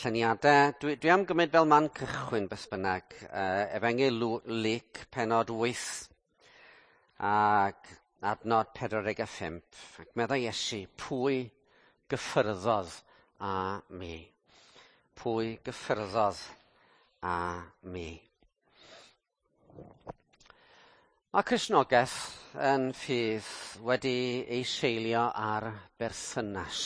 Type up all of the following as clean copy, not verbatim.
Syniadau, dwi am gymryd fel man cychwyn beth bynnag, Efengyl Luc, penod 8, ac adnod 45, ac meddai Iesu, pwy gyffyrddodd a mi? Pwy gyffyrddodd a mi? Mae Cristnogaeth yn ffydd wedi ei seilio ar berthynas.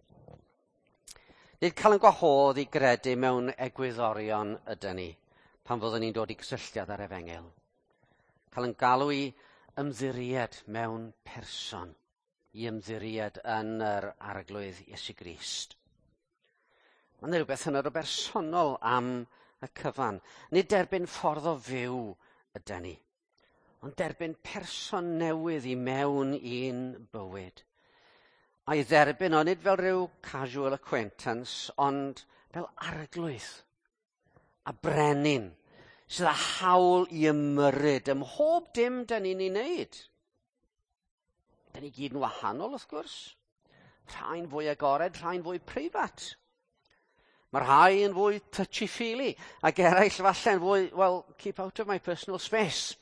Nid cael yn gwahodd i gredu mewn egwyddorion ydyn ni, pan fyddwn ni'n dod i gysylltiad ar Efengyl. Cael yn galw i ymddiried mewn person, i ymddiried yn yr arglwydd Iesu Grist. Mae'n rhywbeth yn yr bersonol am y cyfan. Nid derbyn ffordd o fyw ydyn ni, ond derbyn person newydd i mewn i'n bywyd. A'i dderbyn o nid fel rhyw casual acquaintance, ond fel arglwydd a brenin sydd â hawl i ymyrryd ym mhob dim dyn ni'n ei wneud. Dyn ni gyd yn wahanol, wrth gwrs. Rhai'n fwy agored, rhai'n fwy preifat. Mae rhai yn fwy touchy-feely, ac eraill falle'n fwy, well, keep out of my personal space.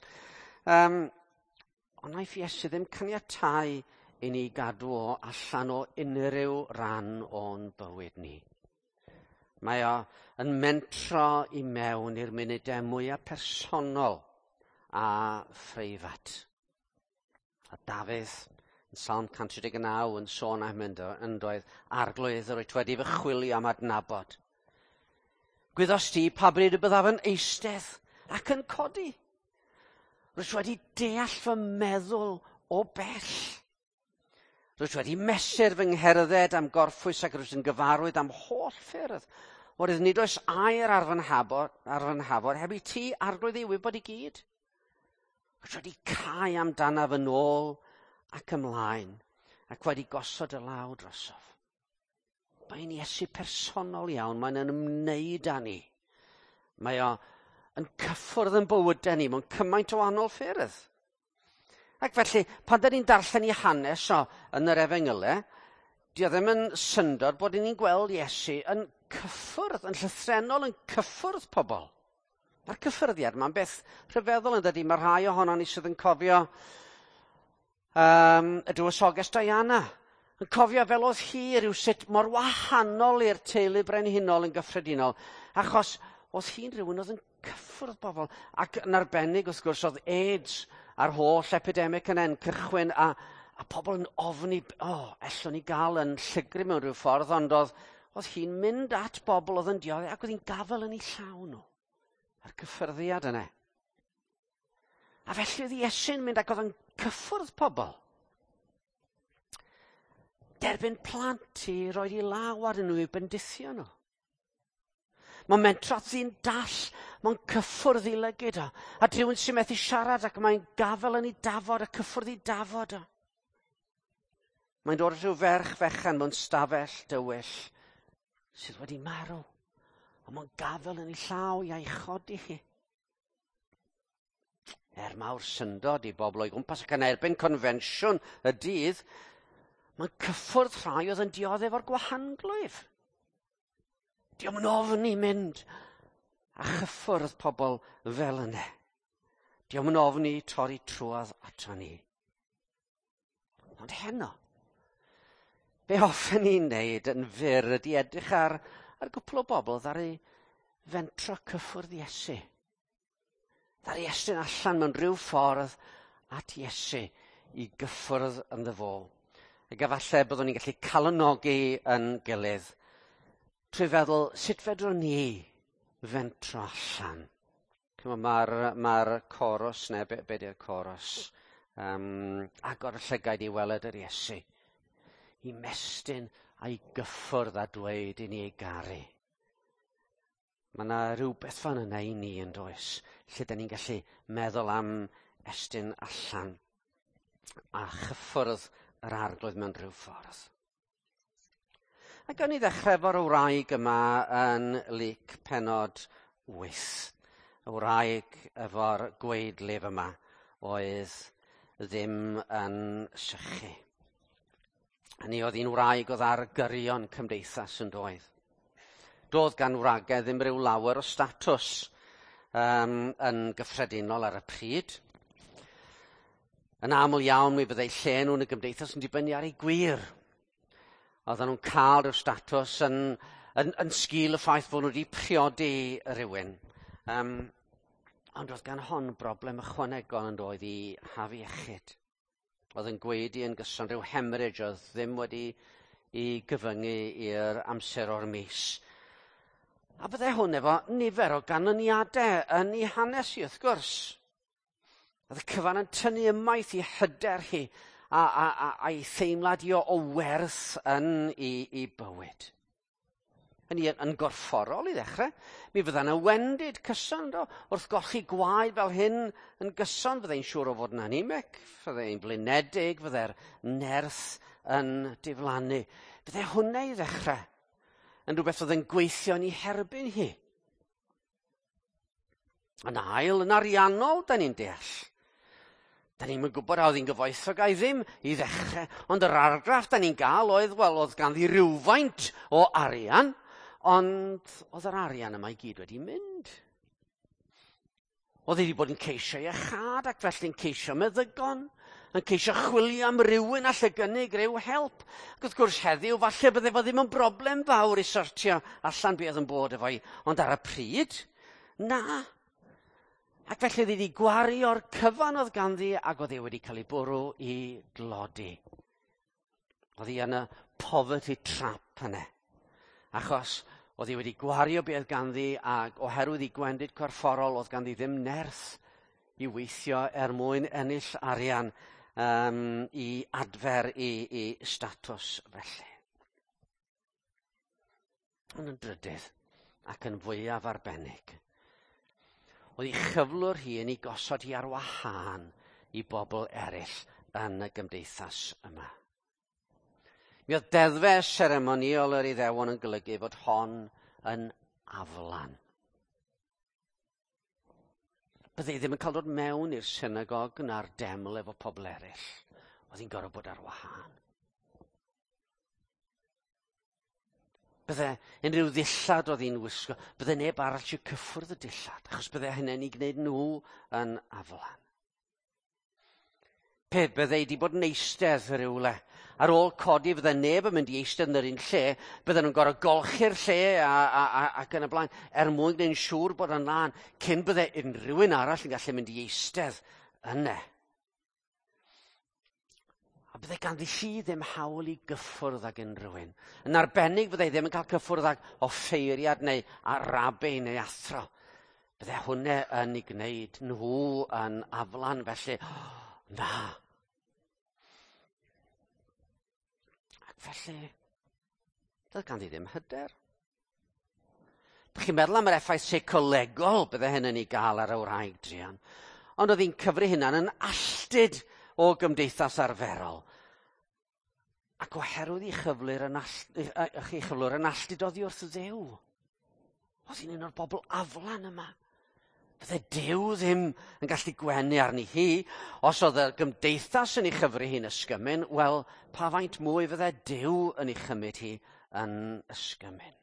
Ond naeth Iesu ddim caniatáu i ni gadw o allan o unrhyw ran o'n bywyd ni. Mae o yn mentro i mewn i'r munudau mwyaf personol a phreifat. A Dafydd, yn Psalm 139, yn sôn am yn doedd arglwydd rwyt wedi fy chwilio am adnabod. Gwyddos ti pa bryd y byddaf yn eistedd ac yn codi. Rwyt wedi deall fy meddwl o bell. Rwyt wedi mesur fy ngherdded am gorffwys ac rwyt yn gyfarwydd am holl ffyrdd. Oherwydd nid oes air ar fy nhafod heb i ti arglwydd i wybod i gyd. Rwyt wedi cau amdana fy nôl ac ymlaen ac wedi gosod y law drosof. Mae'n Iesu personol iawn, mae'n yn ymwneud â ni. Mae o yn cyffwrdd yn bywydau ni mewn cymaint o wahanol ffyrdd. Ac felly, pan dyn ni'n darllen i hanes yn yr Efengylau, di o ddim yn syndod bod ni'n gweld Iesu yn cyffwrdd, yn llythrennol yn cyffwrdd pobl. Mae'r cyffyrddiad mae'n beth rhyfeddol yn dydy. Mae rhai ohono ni sydd yn cofio y dywysoges Diana. Yn cofio fel oedd hi rywsut mor wahanol i'r teulu brenhinol yn gyffredinol, achos oedd hi'n rhywun oedd yn cyffwrdd bobl. Ac yn arbennig, wrth gwrs, oedd AIDS a'r holl epidemic yn cychwyn, a pobl yn ofni, ellwn ni gael yn llygru mewn rhyw ffordd, ond oedd hi'n mynd at bobl oedd yn dioddef, ac oedd hi'n gafel yn ei llawn nhw. A'r cyffyrddiad yna. A felly oedd Iesu'n mynd ac oedd yn cyffwrdd pobl. Derbyn plant i roed i law arnyn nhw i bendithio nhw. Mae'n mentrodd ddyn dall, mae'n cyffwrdd i lygyd o. A rhywun sy'n methu siarad ac mae'n gafel yn ei dafod, a cyffwrdd i dafod o. Mae'n dod rhyw ferch fechan mewn stafell dywyll sydd wedi marw. A mae'n gafel yn ei llaw i a'i chodi hi. Mawr syndod i bobl o'i gwmpas ac yn erbyn confensiwn y dydd, mae'n cyffwrdd rhai oedd yn dioddef o'r gwahanglwyf. Diom yn ofni mynd a chyffwrdd pobl fel yna. Diom yn ofni torri trwad ato ni. Ond heno, be hoffen ni'n neud yn fyr ydi edrych ar gwpl o bobl ddari fentro cyffwrdd Iesu. Ddari estyn allan mewn rhyw ffordd at Iesu i gyffwrdd ynddo fo. Ac efallai byddwn ni'n gallu calanogi yn gilydd trwy feddwl, sut fedrwn ni fentro allan? Mae'r coros, neu be di'r coros? Agor y llygaid i weled yr Iesu. I mestyn a'i gyffwrdd a dweud i ni ei garu. Mae yna rhywbeth fan yna i ni yn does, lle da ni'n gallu meddwl am estyn allan a chyffwrdd yr arglwydd mewn rhyw ffordd. Ac gawn ni ddechrau efo'r wraig yma yn Luc penod 8. Y wraig efo'r gweidlif yma oedd ddim yn sychu. Hynny oedd un wraig oedd ar gyrion cymdeithas yn doedd. Doedd gan wragedd ddim ryw lawer o statws yn gyffredinol ar y pryd. Yn aml iawn mi byddai lle nhw yn y gymdeithas yn dibynnu ar ei gwir. Oedden nhw'n cael rhyw statws yn sgil y ffaith bod nhw wedi priodi rhywun. Ond oedd gan hon broblem ychwanegol yn doedd i hafu iechyd. Oedd yn gweidi yn gyson rhyw hemorrhage oedd ddim wedi i gyfyngu i'r amser o'r mis. A byddai hwn efo nifer o ganlyniadau yn ei hanes hi, wrth gwrs. Oedd y cyfan yn tynnu ymaith i hyder hi a'i theimlad i o werth yn ei bywyd. Yn gorfforol i ddechrau, mi fydda'n wendid cyson, wrth golchi gwaed fel hyn yn gyson, fyddai'n siŵr o fod yn anemic, fyddai'n blinedig, fyddai'r nerth yn diflannu. Fyddai hwnna i ddechrau yn rhywbeth oedd yn gweithio yn ei herbyn hi. Yn ail, yn ariannol, da ni'n deall. Da ni'n gwybod a oedd hi'n gyfoethog ai ddim i ddechrau, ond yr argraff da ni'n gael oedd ganddi rywfaint o arian, ond oedd yr arian yma i gyd wedi mynd. Oedd hi wedi bod yn ceisio iechad ac felly'n ceisio meddygon, yn ceisio chwilio am rywun all y gynnig ryw help. Ac wrth gwrs heddiw, falle bydde fo ddim yn broblem fawr i sortio allan beth yn bod efo hi, ond ar y pryd, na. Ac felly wedi gwario'r cyfan oedd ganddi ac oedd ei wedi cael ei bwrw i glodi. Oedd hi yn y poverty trap yna. Achos oedd hi wedi gwario beth ganddi ac oherwydd ei gwendid corfforol oedd ganddi ddim nerth i weithio mwyn ennill arian i adfer i statws felly. Ond yn drydydd ac yn fwyaf arbennig. Oedd ei chyflwr hi yn ei gosod hi ar wahân i bobl eraill yn y gymdeithas yma. Mi oedd deddfe seremoniol yr Iddewon yn golygu fod hon yn aflan. Byddai ddim yn cael dod mewn i'r synagog na'r deml efo pobl eraill. Oedd hi'n gorfod bod ar wahân. Byddai unrhyw ddillad oedd hi'n wisgo, byddai neb arall i'w cyffwrdd y dillad, achos byddai hynny'n ei gwneud nhw yn aflan. Peth byddai wedi bod yn eistedd rhywle. Ar ôl codi byddai neb yn mynd i eistedd yn yr un lle, bydden nhw'n gorfod golchi'r lle ac yn y blaen, mwyn gwneud siŵr bod yn lan, cyn byddai unrhywun arall yn gallu mynd i eistedd yna. A byddai ganddi hi ddim hawl i gyffwrdd ag unrhywun. Yn arbennig byddai ddim yn cael cyffwrdd ag offeiriad neu arabu neu athro. Byddai hwnna yn ei gwneud nhw yn aflan felly. Na. Ac felly, doedd ganddi ddim hyder. Bych chi'n meddwl am yr effaith seicolegol byddai hyn yn ei gael ar y wraig druan. Ond oedd hi'n cyfri hynna'n yn alltid o gymdeithas arferol. Ac oherwydd ei chyflwr yn alltid oddi wrth Dduw. Oedd hi'n un o'r bobl aflan yma. Byddai Duw ddim yn gallu gwenu arni hi, os oedd y gymdeithas yn ei chyfri hi'n ysgymyn, wel, pa faint mwy fyddai Duw yn ei chymryd hi yn ysgymyn.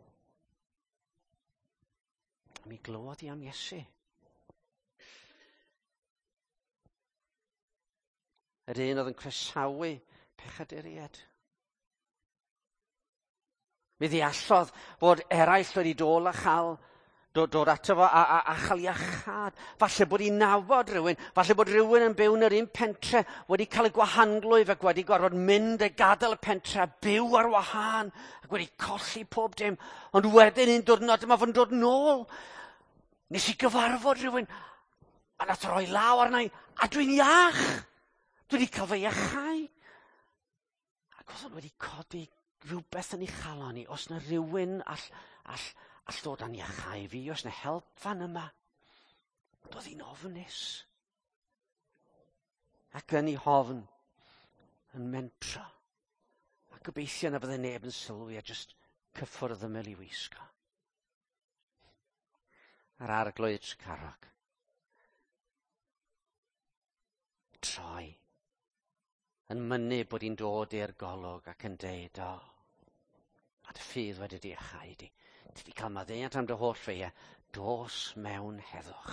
Mi glywed hi am Iesu. Yr un oedd yn croesawu pechaduriaid. Mi ddeallodd bod eraill wedi dod ato fo a chael iachad. Falle bod hi'n nabod rhywun, falle bod rhywun yn byw yn yr un pentre wedi cael y gwahanglwyf ac wedi gorfod mynd a gadael y pentre a byw ar wahân ac wedi colli pob dim. Ond wedyn un diwrnod yma fod yn dod nôl. Nes i gyfarfod rhywun a nath roi law arna i a dwi'n iach. Dwi wedi cael fy iachau. Ac oedd o'n wedi codi rhywbeth yn ei chalon i. Os na rhywun all ddod â'n iachau fi, os na help fan yma. Doedd hi'n ofnus. Ac yn ei hofn, yn mentro. A gobeithio na fydde neb yn sylwi a jyst cyffwrdd ymyl i wisgo. Yr arglwydd Trecarog. Troi. Yn mynnu bod hi'n dod i'r golwg ac yn deud, o, mae'r ffydd wedi iachau di. Ti wedi cael maddeuant am dy holl feia. Dos mewn heddwch.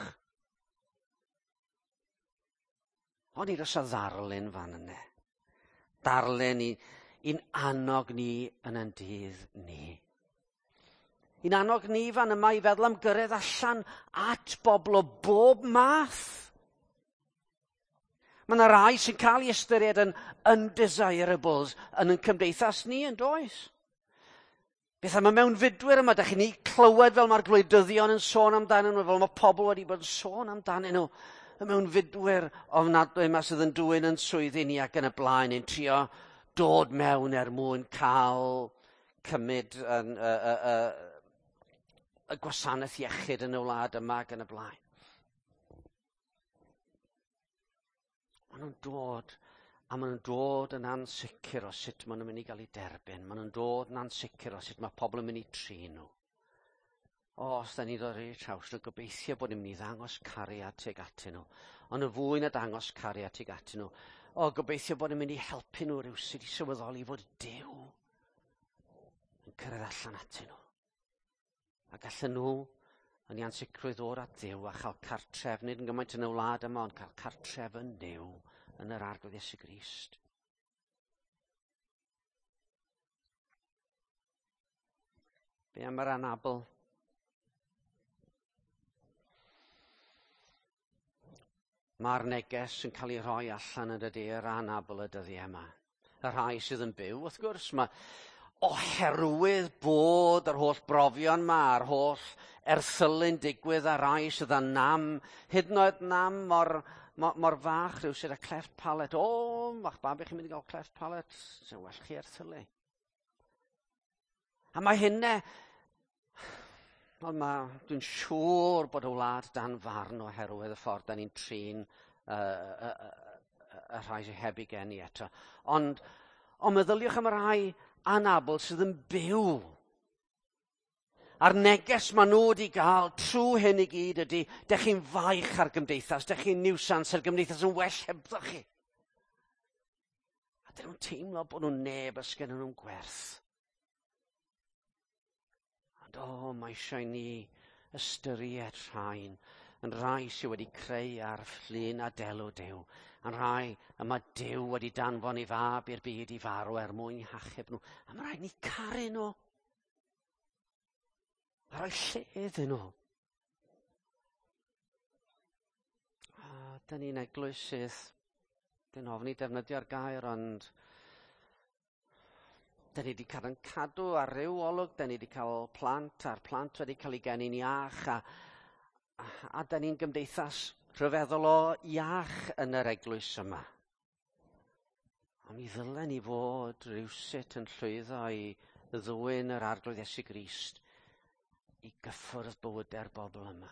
Ond i ros o ddarlun fan yna. Darlun i'n annog ni yn yn dydd ni. I'n annog ni fan yma i feddwl am gyrraedd allan at bobl o bob math. Mae yna rai sy'n cael ei ystyried yn undesirables yn ein cymdeithas ni, yn does? Beth am y mewnfudwyr yma, da chi'n ni clywed fel mae'r gwleidyddion yn sôn amdanyn nhw, fel mae pobl wedi bod yn sôn amdanyn nhw. Y mewnfudwyr ofnadwy yma sydd yn dwyn yn swyddi ni ac yn y blaen, yn trio dod mewn mwyn cael cymryd y gwasanaeth iechyd yn y wlad yma ac yn y blaen. Maen nhw'n dod, a maen nhw'n dod yn ansicr o sut maen nhw'n mynd i gael ei derbyn. Maen nhw'n dod yn ansicr o sut mae pobl yn mynd i trin nhw. Os da ni ddod i'r traws, nhw gobeithio bod ni'n mynd i ddangos cariad tuag atyn nhw. Ond y fwy na dangos cariad tuag atyn nhw. Gobeithio bod ni'n mynd i helpu nhw rywsut i sylweddoli fod Duw yn cyrraedd allan atyn nhw. A gallen nhw yn ei ansicrwydd o'r at Dduw a chael cartref, nid yn gymaint yn y wlad yma, ond cael cartref yn Dduw yn yr arglwydd Iesu Grist. Be am yr anabl? Mae'r neges yn cael ei rhoi allan yn y de'r anabl y dyddiau yma. Y rhai sydd yn byw, wrth gwrs, mae oherwydd bod yr holl brofion yma, a'r holl erthylau'n digwydd a rai sydd yn nam, hyd yn oed nam mor fach rhyw sydd â cleft palet. Ma'ch babi chi'n mynd i gael cleft palet, sy'n well chi erthylu. A mae hynny, dwi'n siŵr bod y wlad dan farn oherwydd y ffordd da ni'n trin y rhai sy'n heb i geni eto. Ond meddyliwch am y rhai anabl sydd yn byw. A'r neges maen nhw wedi gael trwy hyn i gyd ydy, dech chi'n faich ar gymdeithas, dech chi'n niwsans ar gymdeithas yn well hebddo chi. A dyn nhw'n teimlo bod nhw'n neb ys gen nhw'n gwerth. Ond mae eisiau ni ystyried rhain yn rai sydd wedi creu ar fflin a delw Duw. Yn rai yma Duw wedi danfon ei fab i'r byd i farw mwyn hachub nhw. A mae rhaid ni caru nhw. A rhoi lle iddyn nhw. Dyna ni'n eglwys sydd, dyn ofni defnyddio'r gair, ond da ni wedi cael yn cadw ar ryw olwg, da ni wedi cael plant, a'r plant wedi cael ei genu'n iach, a da ni'n gymdeithas rhyfeddol o iach yn yr eglwys yma. Ond mi ddylen ni fod rywsut yn llwyddo i ddwyn yr arglwydd Iesu Grist i gyffwrdd bywydau'r bobl yma.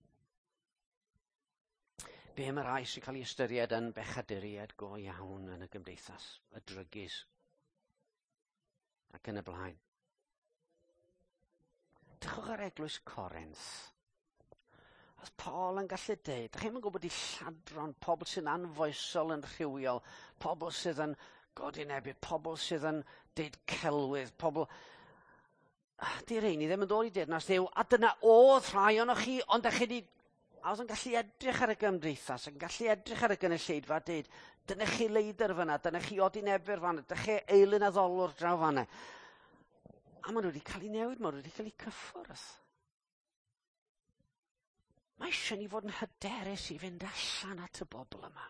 Be am y rai sy'n cael ei ystyried yn bechaduriaid go iawn yn y gymdeithas, y drygys, ac yn y blaen. Dychwch ar eglwys Corinth. Oedd Paul yn gallu deud, dach chi'n gwybod i lladron, pobl sydd yn anfoesol yn rhywiol, pobl sydd yn godinebu, pobl sydd yn deud celwydd, pobl... Di reini ddim yn dod i deyrnas Dduw, a dyna oedd rhai o'n chi, ond dach chi wedi... A oedd yn gallu edrych ar y gymdeithas, yn gallu edrych ar y gynulleidfa, deud, dyna chi leidr fyna, dyna chi odinebu'r fanna, dyna chi eilyn addolwr draw fanna. A maen nhw wedi cael ei newid, maen nhw wedi cael ei cyffwrdd. Mae eisiau ni fod yn hyderus i fynd allan at y bobl yma.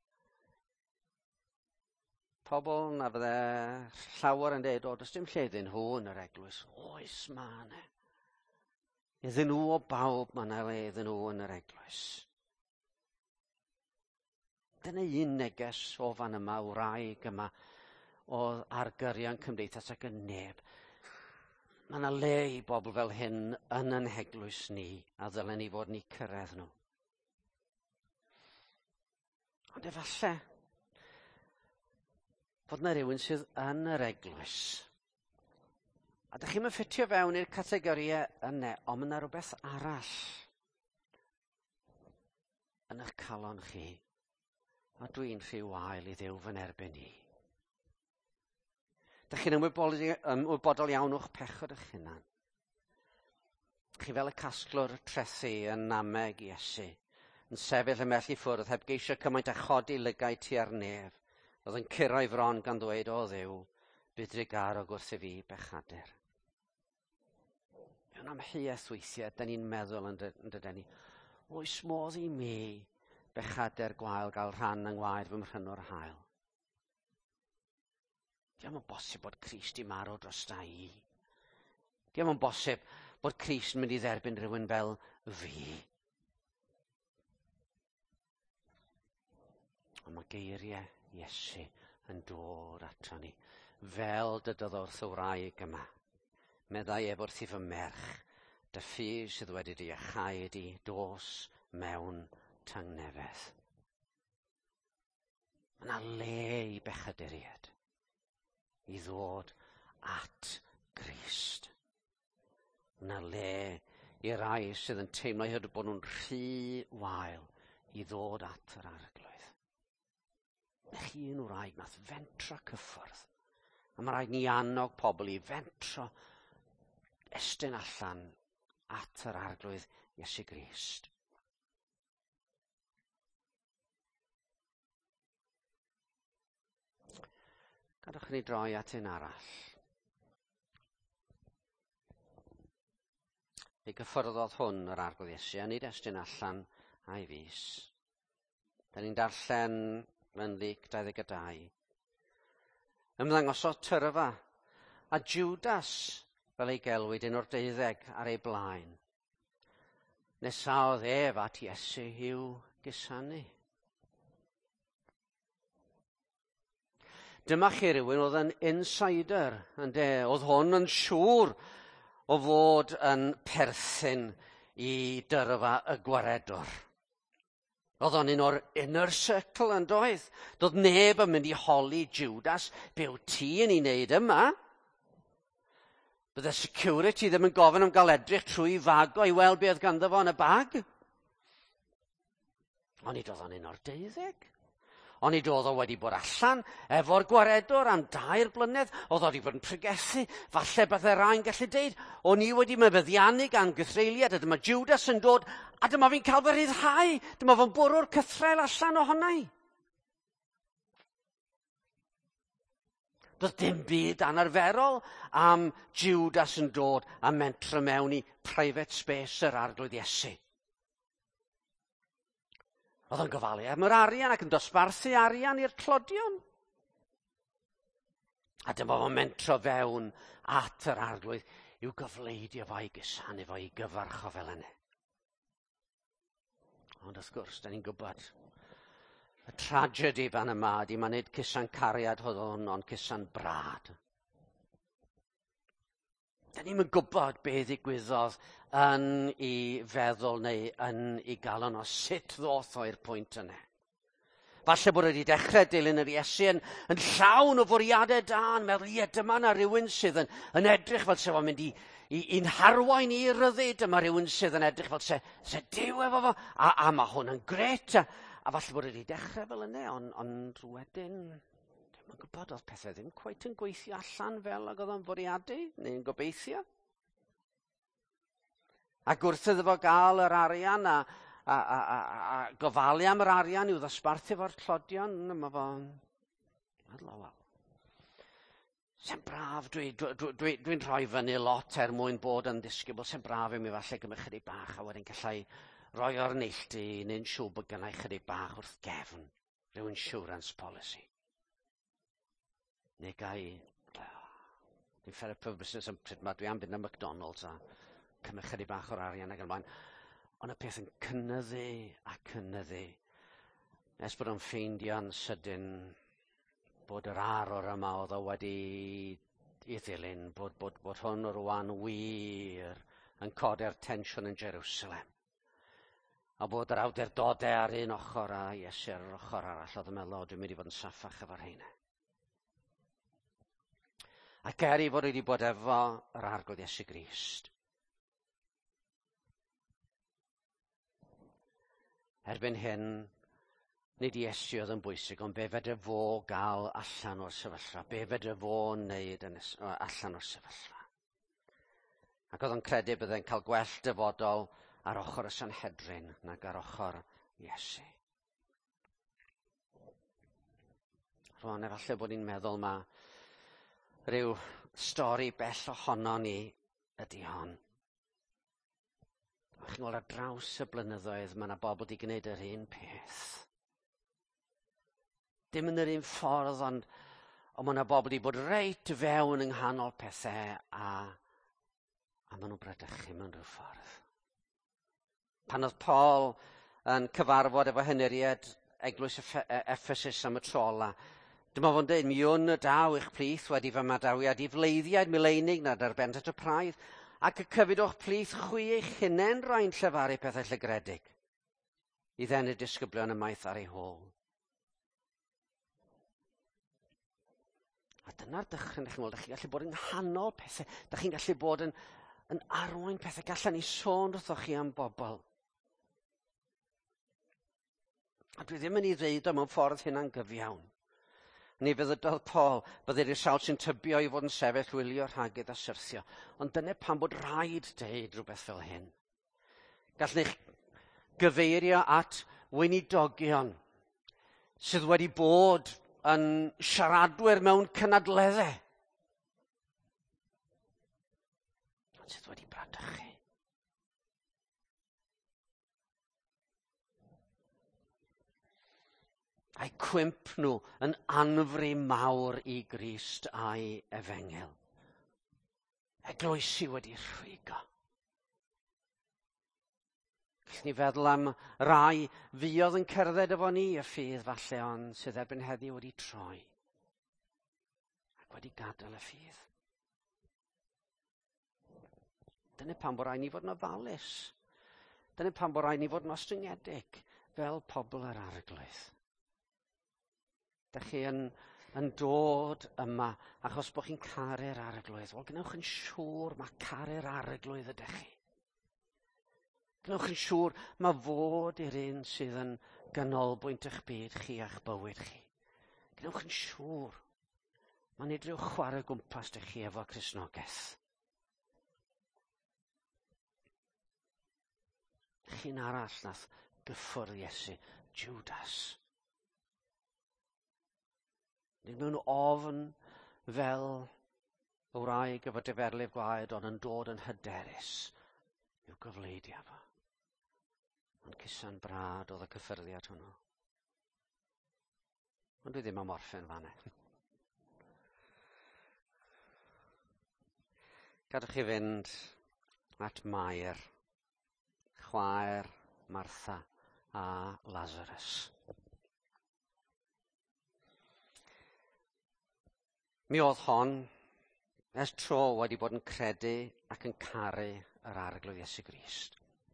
Pobl na fydde llawer yn dweud, does dim lle iddyn nhw yn yr eglwys. Oes ma yna. Iddyn nhw o bawb ma yna le iddyn nhw yn yr eglwys. Dyna un neges o fan yma, wraig yma, o argyrion cymdeithas ac yn neb. Mae yna le i bobl fel hyn yn yn heglwys ni, a ddylen ni fod ni cyrraedd nhw. Ond efallai, bod yna rhywun sydd yn yr eglwys. A ydych chi'n ffitio fewn i'r categoriau yna, ond mae yna rhywbeth arall yn eich calon chi. A dwi'n rhyw wael i Dduw fy erbyn ni. Ydych chi'n ymwybodol iawn o'ch pechod eich hunan. chi fel y casglwr trethu yn nameg Iesu, yn sefyll ymell i ffwrdd heb geisio cymaint a chodi lygau tua'r nef, oedd yn curo'i fron gan ddweud, o Dduw, bydri garog wrth i fi bechadur. Mewn amheuaeth weithiau, da ni'n meddwl yn dydyn ni, oes modd i mi bechadur gwael gael rhan yng ngwaed fy mhrynwr hael. Diolch yn bosib bod Crist i marw dros da i. Diolch yn bosib bod Crist yn mynd i dderbyn rhywun fel fi. Ond mae geiriau Iesu yn dod ato ni, fel dydodd wrth y wraig yma. Meddai ef wrth i fy merch, dy ffydd sydd wedi di achau di dos mewn tangnefedd. Mae yna le i bechaduriad, i ddod at Grist. Mae yna le i rai sydd yn teimlo hyd bod nhw'n rhy wael i ddod at yr arglwydd. Nech chi un o'r wraig nath fentro cyffwrdd. A mae rhaid ni annog pobl i fentro estyn allan at yr arglwydd Iesu Grist. Gadwch ni droi at un arall. Ei gyffyrddodd hwn yr arglwydd Iesu, a nid estyn allan a'i fus. Da ni'n darllen yn Luc 22. Ymddangosodd tyrfa, a Judas fel ei gelwyd un o'r 12 ar ei blaen. Nesaodd ef at Iesu i'w gusanu. Dyma chi rywun oedd yn insider, oedd hwn yn siŵr o fod yn perthyn i dyrfa y gwaredwr. Oedd o'n un o'r inner circle yn doedd. Doedd neb yn mynd i holi Judas, be wyt ti yn ei wneud yma? Bydde security ddim yn gofyn am gael edrych trwy fago i weld beth ganddo fo yn y bag. Ond nid oedd o'n un o'r 12. Ond nid oedd o wedi bod allan efo'r gwaredwr am 2 blynedd. Oedd o wedi bod yn pregethu. Falle byddai rhai'n gallu deud, o'n i wedi mebyddiannu gan gythreiliad, a dyma Judas yn dod, a dyma fi'n cael fy rhyddhau. Dyma fo'n bwrw'r cythrel allan ohonai. Doedd dim byd anarferol am Judas yn dod a mentro mewn i private space yr arglwydd Iesu. Oedd yn gofalu am yr arian ac yn dosbarthu arian i'r clodion. A dyma fo'n mentro fewn at yr arglwydd i'w gyfleidio fo i gusanu fo i gyfarch o fel yna. Ond wrth gwrs, da ni'n gwybod, y tragedi fan yma ydi ma' nid cusan cariad oedd hwn, ond cusan brad. Da ni'n gwybod be ddigwyddodd yn ei feddwl neu yn ei galon o sut ddoth o i'r pwynt yna. Falle bod wedi dechrau dilyn yr Iesu yn llawn o fwriadau da, yn meddwl, ie, dyma na rhywun sydd yn edrych fel se fo'n mynd i'n harwain i ryddid, dyma rhywun sydd yn edrych fel se Duw efo fo, a mae hwn yn gret, a falle bod wedi dechrau fel yna, ond wedyn, dwi'n gwybod oedd pethau ddim cweit yn gweithio allan fel ag oedd o'n fwriadu, neu'n gobeithio. Ac wrth iddo fo gael yr arian a gofalu am yr arian i'w ddosbarthu fo'r clodion, mae fo'n meddwl, wel, sy'n braf, dwi'n rhoi fyny lot mwyn bod yn ddisgybl, sy'n braf i mi falle gymryd chydig bach, a wedyn gallai roi o'r neilltu neu'n siŵr bod gennau chydig bach wrth gefn, rhyw insurance policy. Neu gai, dwi'n ffery pub business yn pryd, dwi am fynd am McDonald's a cymryd chydig bach o'r arian ac yn blaen. Ond y peth yn cynyddu a cynyddu. Nes bod o'n ffeindio'n sydyn bod yr arwr yma oedd o wedi i ddilyn, bod hwn o rwan wir yn codi'r tensiwn yn Jerusalem. A bod yr awdurdodau ar un ochr a Iesu ar yr ochr arall oedd yn meddwl, dwi'n mynd i fod yn saffach efo'r heina. Ac i fod wedi bod efo yr arglwydd Iesu Grist. Erbyn hyn, nid Iesu oedd yn bwysig, ond be fedre fo gael allan o'r sefyllfa, be fedre fo wneud allan o'r sefyllfa. Ac oedd yn credu byddai'n cael gwell dyfodol ar ochr y Sanhedrin nag ar ochr Iesu. Rwan, efallai bod ni'n meddwl ma rhyw stori bell ohono ni ydy hon. A chi'n gweld ar draws y blynyddoedd, mae yna bobl wedi gwneud yr un peth. Dim yn yr un ffordd, ond mae yna bobl wedi bod reit fewn yng nghanol pethau a maen nhw'n bradychu mewn rhyw ffordd. Pan oedd Paul yn cyfarfod efo hyneriad Eglwys Ephesus am y tro ola, dyma fo'n dweud, mi wn y daw i'ch plith wedi fy madawiad i fleiddiad mileinig nad ar bent at y praidd, ac y cyfyd o'ch plith chwi eich hunain rhain llefaru pethau llygredig, i ddenu disgyblion ymaith ar ei hôl. A dyna'r dychryn, ych chi'n gallu bod yn nghanol pethau, ydych chi'n gallu bod yn arwain pethau, gallan ni sôn wrthoch chi am bobl. A dwi ddim yn ei ddeud o mewn ffordd hynna'n gyfiawn. Ni feddydodd Paul, byddai'r sawl sy'n tybio i fod yn sefyll wylio rhagydd a syrthio. Ond dyna pan bod rhaid deud rhywbeth fel hyn. Gallwn eich gyfeirio at weinidogion sydd wedi bod yn siaradwyr mewn cynadleddau. Sydd wedi bradychu. A'i cwymp nhw yn anfri mawr i Grist a'i efengel. Eglwysi wedi rhwygo. Gallwn ni feddwl am rai fuodd yn cerdded efo ni y ffydd falle, ond sydd erbyn heddiw wedi troi ac wedi gadael y ffydd. Dyna pan bod rhaid ni fod yn ofalus. Dyna pan bod rhaid ni fod yn ostyngedig fel pobl yr arglwydd. Dych chi yn dod yma achos bod chi'n caru'r arglwydd. Wel, gnewch yn siŵr mae caru'r arglwydd ydych chi. Gnewch yn siŵr mae fod i'r un sydd yn ganolbwynt eich byd chi a'ch bywyd chi. Gnewch yn siŵr mae'n nid rhyw chwarae gwmpas dych chi efo Cristnogaeth. Chi'n arall nath gyffwrdd Iesu, Judas. Nid mewn ofn fel y wraig efo deferlif gwaed, ond yn dod yn hyderus i'w gyfleidio fo. Ond cusa'n brad oedd y cyffyrddiad hwnnw. Ond dwi ddim am orffen fanna. Gadwch chi fynd at Mair, chwaer Martha a Lazarus. Mi oedd hon ers tro wedi bod yn credu ac yn caru yr arglwydd Iesu Grist.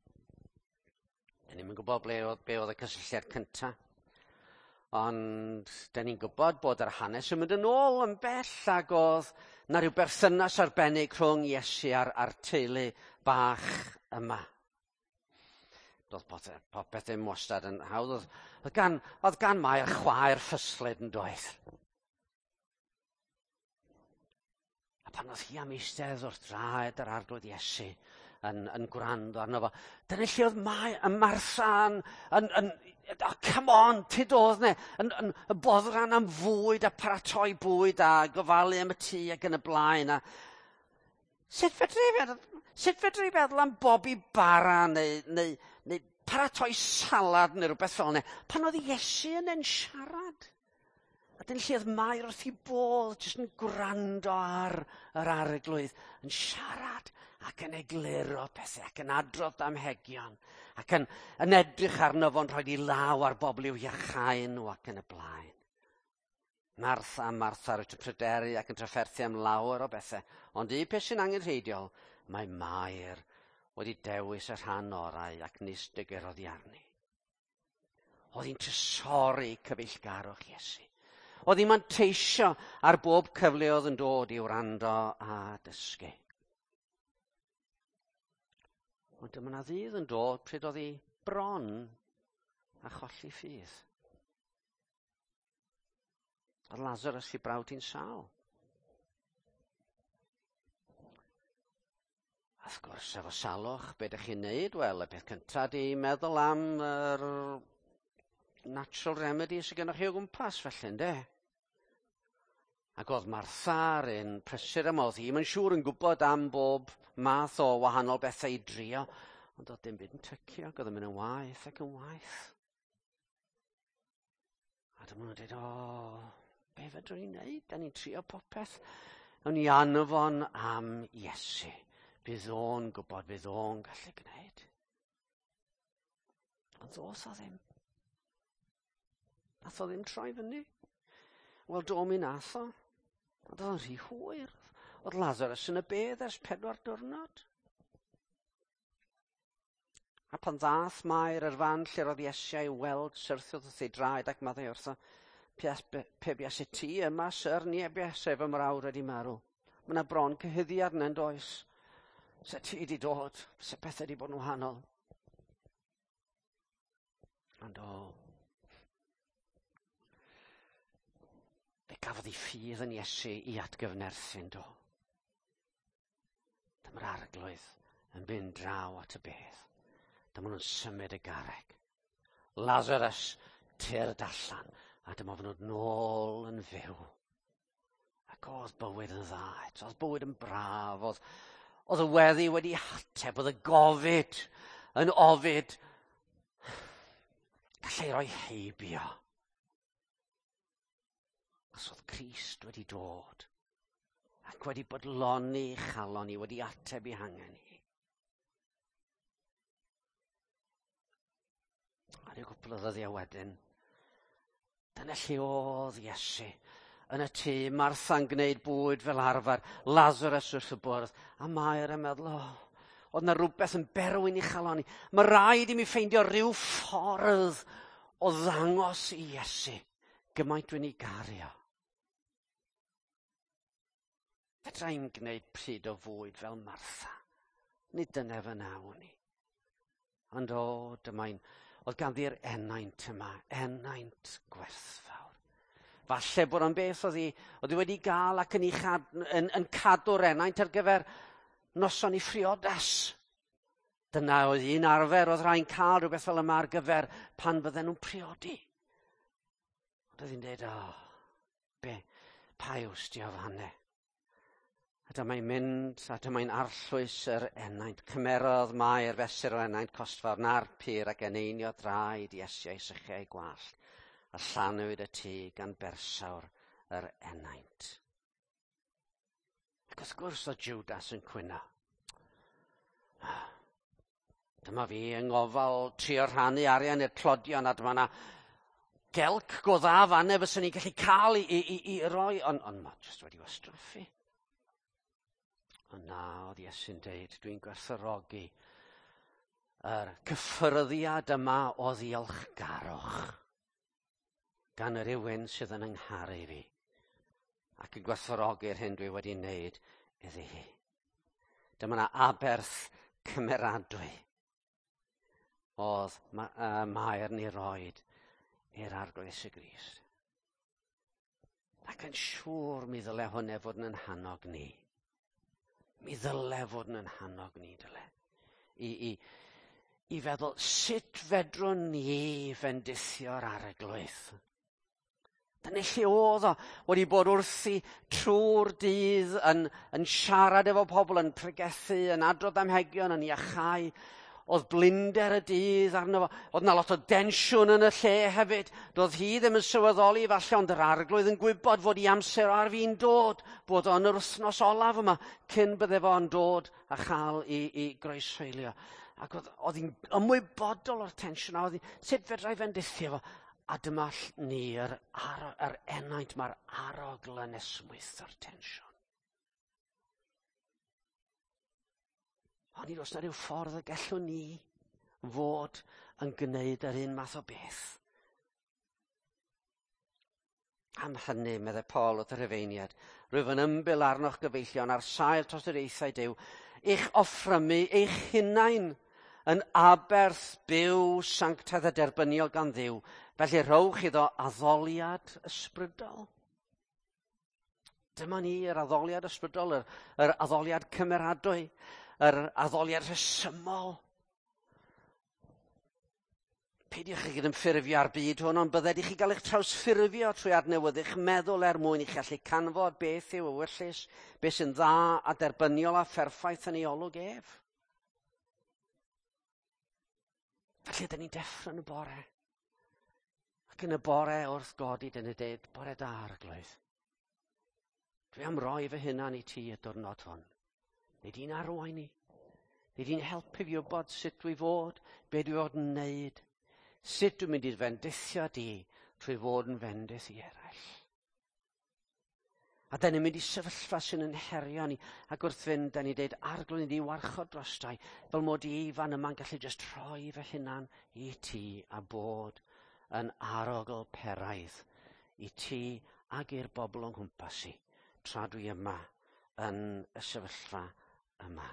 Da ni'n gwybod be oedd y cysylltiad cyntaf, ond da ni'n gwybod bod yr hanes yn mynd yn ôl yn bell ac oedd na ryw berthynas arbennig rhwng Iesu a'r teulu bach yma. Doedd popeth ddim wastad yn hawdd. Oedd gan Mair chwaer ffyslyd yn doedd. Pan oedd hi am eistedd wrth draed yr arglwydd Iesu yn gwrando arno fo. Dyna lle oedd Martha come on, tyd oedd ne, yn boddran am fwyd a paratoi bwyd a gofalu am y tŷ ac yn y blaen. Sut fedri feddwl am bobi bara neu paratoi salad neu rhywbeth fel ne, pan oedd Iesu yn siarad? A dyna lle oedd Mair wrth ei bodd, jyst yn gwrando ar yr arglwydd, yn siarad ac yn egluro pethau, ac yn adrodd amhegion, ac yn edrych arno fo'n rhoi i law ar bobl i'w iachau nhw ac yn y blaen. Martha rwy'n pryderu ac yn trafferthu am lawer o bethau, ond beth sy'n angenrheidiol, mae Mair wedi dewis y rhan orau ac nis dygerodd i arni. Oedd hi'n trysori cyfeillgarwch Iesu. Oedd hi'n manteisio ar bob cyfle oedd yn dod i wrando a dysgu. Ond dyma na ddydd yn dod pryd oedd hi bron a cholli ffydd. Oedd Lazarus i brawd hi'n sal. Wrth gwrs, efo salwch, be ydych chi'n neud? Wel, y peth cyntaf di meddwl am yr natural remedy sydd gennych chi o gwmpas, felly, ynde? Ac oedd Martha yn prysur am oedd hi'n siŵr yn gwybod am bob math o wahanol bethau i drio, ond oedd dim byd yn tycio, ac oedd yn mynd yn waith ac yn waith. A dyma nhw'n dweud, be fedrwn ni'n neud? Da ni'n trio popeth. O'n i anfon am Iesu. Bydd o'n gwybod, bydd o'n gallu gwneud. Ond os o ddim. Nath o ddim troi fyny. Wel, do mi nath o. Ond oedd o'n rhy hwyr. Oedd Lazarus yn y bedd ers 4 diwrnod. A pan ddath Mair yr fan lle roedd Iesu i weld syrthiodd wrth ei draed ac maddau wrtho, pe bias i ti yma, syr, ni ebias ef am yr awr wedi marw. Mae yna bron cyhyddiad yna'n does. Se ti wedi dod, se pethau wedi bod yn wahanol. Ond fe gafodd ei ffydd yn Iesu i atgyfnerthu'n do. Dyma'r arglwydd yn mynd draw at y bedd. Dyma nhw'n symud y garreg. Lazarus, tyrd allan, a dyma fy nhw'n nôl yn fyw. Ac oedd bywyd yn dda, oedd bywyd yn braf, oedd y weddi wedi ateb, oedd y gofid yn ofid, gallai roi heibio. Os oedd Crist wedi dod, ac wedi bodloni chalon ni, wedi ateb i hangen ni. A ryw gwpl o ddyddiau wedyn, dyna lle oedd Iesu. Yn y tŷ, Martha'n gwneud bwyd fel arfer, Lazarus wrth y bwrdd, a Mair yn meddwl, oedd na rhywbeth yn berwyn i chalon ni. Mae rhaid i mi ffeindio rhyw ffordd o ddangos i Iesu gymaint dwi'n ei gario. Fedra i'n gwneud pryd o fwyd fel Martha. Nid dyna fy nawn ni. Ond oedd ganddi'r enaint yma, enaint gwerthfawr. Falle bod o'n beth oedd hi wedi gael ac yn cadw'r enaint ar gyfer noson i ffriodas. Dyna oedd un arfer, oedd rhain cael rhywbeth fel yma ar gyfer pan bydden nhw'n priodi. Ond oedd hi'n dweud, pa yws di o fanne? A dyma'i'n mynd, a dyma'i'n arllwys yr enaint. Cymerodd Mair fesur yr enaint costfawr na'r pyr ac eneinio draed Iesu ei sychau gwallt. A llanwyd y tŷ gan bersawr yr enaint. Ac wrth gwrs o Judas yn cwyno. Dyma fi yng ngofal trio rhannu arian i'r clodion, a dyma na gelc go dda fanne fyswn ni gallu cael i roi, ond mae jyst wedi wastraffu. Ond na, oedd Iesu'n deud, dwi'n gwerthfawrogi yr cyffyrddiad yma o ddiolchgarwch gan yr rywun sydd yn yngharu fi, ac yn gwerthfawrogi'r hyn dwi wedi wneud iddi hi. Dyma na aberth cymeradwy oedd Mair ni roed i'r arglwydd y Grist. Ac yn siŵr mi ddyle hwnna fod yn hannog ni. Mi ddyle fod yn hannog ni, dyle. I feddwl, sut fedrwn ni fendithio'r arglwydd? Dyna lle oedd o wedi bod wrthi trwy'r dydd yn siarad efo pobl, yn pregethu, yn adrodd amhegion, yn iachau. Oedd blinder y dydd arno fo. Oedd na lot o densiwn yn y lle hefyd. Doedd hi ddim yn sylweddoli falle, ond yr arglwydd yn gwybod fod i amser ar fi'n dod, bod o'n yr wythnos olaf yma, cyn bydde fo'n dod a chael i groeshoelio. Ac oedd hi'n ymwybodol o'r tensiwn, a oedd hi, sut fedrai fendithio fo? A dyma ni, yr enaint, mae'r arogl yn esmwyth o'r tensiwn. Ond nid oes na ryw ffordd y gallwn ni fod yn gwneud yr un math o beth. Am hynny, meddai Paul wrth y Rhufeiniad, rwyf yn ymbil arnoch gyfeillion ar sail trostoriaethau Duw, eich offrymu, eich hunain yn aberth byw sanctaidd a derbyniol gan Dduw, felly rhowch iddo addoliad ysbrydol. Dyma ni yr addoliad ysbrydol, yr addoliad cymeradwy, yr addoliad rhesymol. Peidiwch chi gyda'n ffurfio'r byd hwn, ond bydded i chi gael eich trawsffurfio trwy adnewyddu eich meddwl mwyn i chi allu canfod beth yw ewyllus, beth sy'n dda a derbyniol a pherffaith yn ei olwg ef. Felly, dyn ni'n deffro yn y bore. Ac yn y bore wrth godi, dyn ni'n dweud, bore da Arglwydd. Dwi am roi fy hunan i ti y diwrnod hwn. Neu di'n arwain ni. Neu di'n helpu fi wybod sut dwi fod, be dwi fod yn wneud. Sut dwi'n mynd i'r fendithio di trwy fod yn fendith i eraill. A dyn ni'n mynd i sefyllfa sy'n yn herio ni. Ac wrth fynd, dyn ni'n dweud, Arglwydd, ni warchod drostai, fel mod i fan yma'n gallu just rhoi fy hunan i ti a bod yn arogl peraidd i ti ag i'r bobl o'n nghwmpas i tra dwi yma yn y sefyllfa yma.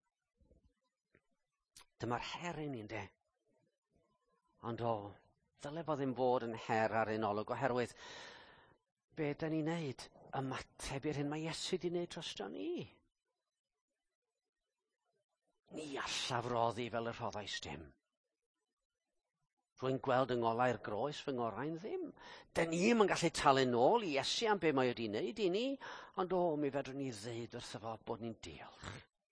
Dyma'r her i ni'n de. Ond ddyle fo ddim fod yn her ar un olwg oherwydd be da ni'n neud? Ymateb i'r hyn mae Iesu di wneud drosto ni. Ni allafroddi fel y rhoddais dim. Rwy'n gweld yng ngolau'r groes fy ngorau'n ddim. Da ni yn gallu talu nôl i Iesu am be mae wedi wneud i ni, ond mi fedrwn ni ddeud wrtho fo bod ni'n diolch.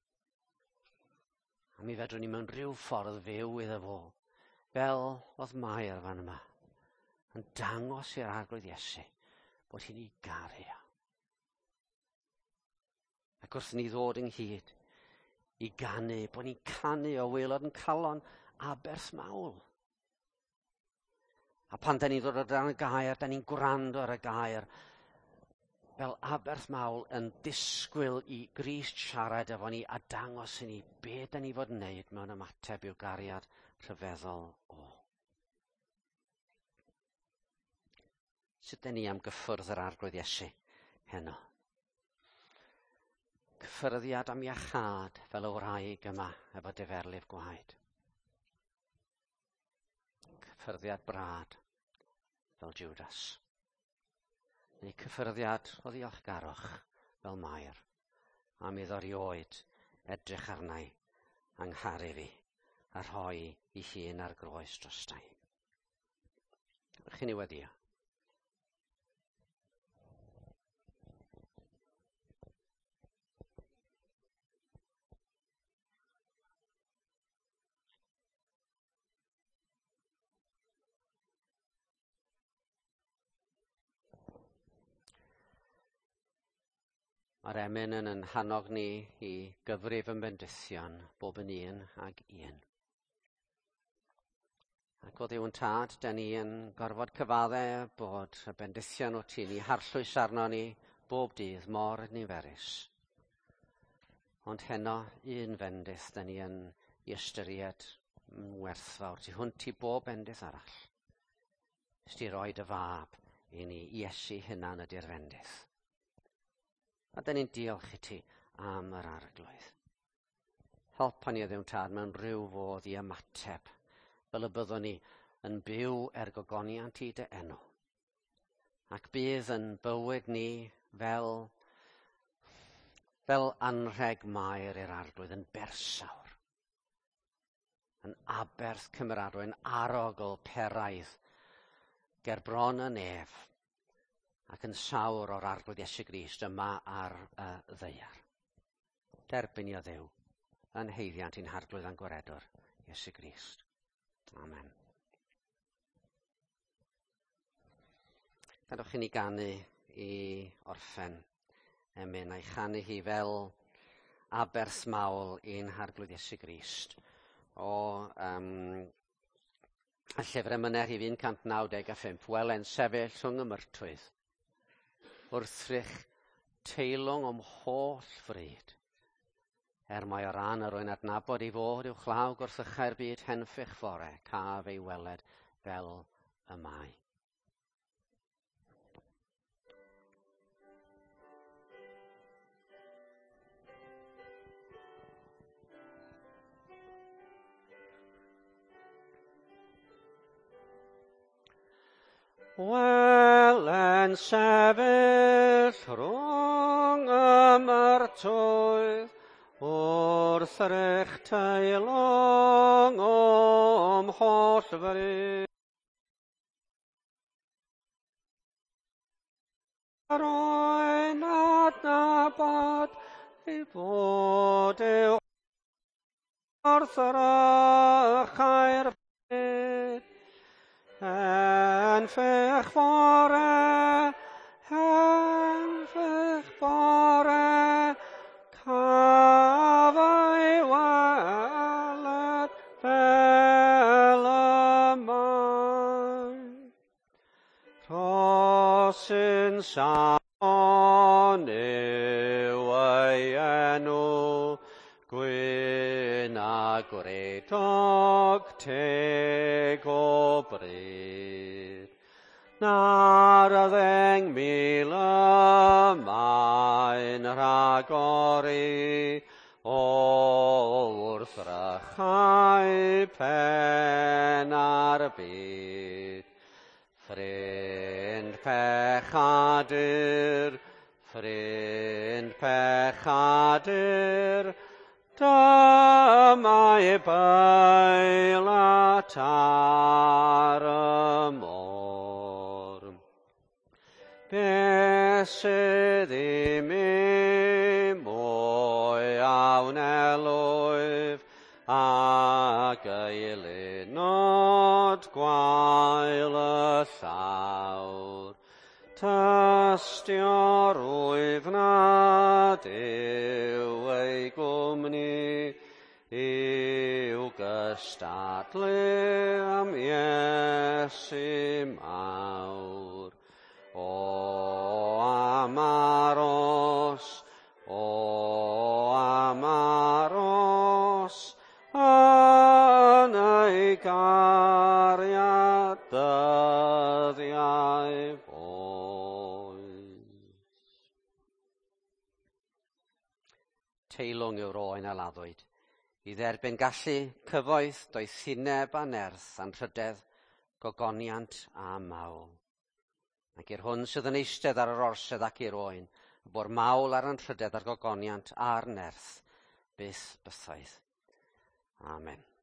A mi fedrwn ni mewn rhyw ffordd fyw iddo fo, fel oedd Mair fan yma, yn dangos i'r Arglwydd Iesu bod hi'n ei garu. Ac wrth ni ddod ynghyd i ganu, bod ni'n canu o waelod yn calon Aberthmawl. A pan da ni'n dod o dan y gair, da ni'n gwrando ar y gair, fel Aberthmawl yn disgwyl i Grist siarad efo ni a dangos i ni be da ni fod yn wneud mewn ymateb i'w gariad rhyfeddol o. Sut da ni am gyffwrdd yr Arglwydd Iesu heno? Cyffyrddiad am iachad fel y wraig yma efo deferlif gwaed. Cyffyrddiad brad fel Judas. Neu cyffyrddiad o ddiolchgarwch fel Mair. A mi ddorioed edrych arnai, angharu fi, a rhoi i hun ar groes drostai. Ych chi'n ei weddio? Mae'r emyn yn hannog ni i gyfrif yn bendithion bob yn un ag un. Ac o Dduw yn tad, da ni yn gorfod cyfaddau bod y bendithion o ti ni harllwys arno ni bob dydd mor niferus. Ond heno, un fendith da ni yn i ystyried werthfawr. Ti hwnt i bob bendith arall. Ysdi roed y fab i ni Iesu hunan ydy'r fendith. A da ni'n diolch i ti am yr Arglwydd. Helpa ni o Dduw tad mewn rhyw fodd i ymateb, fel y byddwn ni yn byw gogoniant i dy enw. Ac bydd yn bywyd ni fel anrheg Mair i'r Arglwydd yn bersawr. Yn aberth cymeradwy, yn arogl peraidd, ger bron y nef, ac yn sawr o'r Arglwydd Iesu Grist yma ar y ddaear. Derbyn i o Dduw, yn heiddiant i'n Harglwydd a'n gwaredwr, Iesu Grist. Amen. Gadwch i ni ganu i orffen emyn a'i chanu hi fel Aberthmawl i'n Harglwydd Iesu Grist. O y llyfr Emynau Rhif 195, Welen sefyll rhwng y myrtwydd. Wrthrych teilwng o'm holl fryd. Mae o ran yr rwy'n adnabod i fod i'w chlaw gwrthychau'r byd henffych fore, caf ei weled fel y mae. Welen sefyll rhwng y myrtwydd, wrth yr eich teilwng holl fyrdd. Yr oen adnabod ei bod i'w wrth yr ychair fyd. En ffech fore, cafau weled fel y maen. Rhosyn Sion yw ei enw, gwyn a gwredog teg o bryd. Na'r ddeng mil ymaen rhagori, wrth rychau pen ar byd. Ffrind pechadur, dymau beil at ar y môr. Be sydd i mi mwy awnelwyf ac ei lunod gwael y llawr. Tystio'r wyf nad yw ei gwmni, i'w gystadlu am Iesu mawr. O amaros, yn ei gariad dyddiau teilwng yw'r oen a laddwyd, i dderbyn gallu, cyfoeth, doethineb a nerth, anrhydedd, gogoniant a mawl. Ac i'r hwn sydd yn eistedd ar yr orsedd ac i'r oen, y bo'r mawl a'r anrhydedd a'r gogoniant a'r nerth, byth bythoedd. Amen.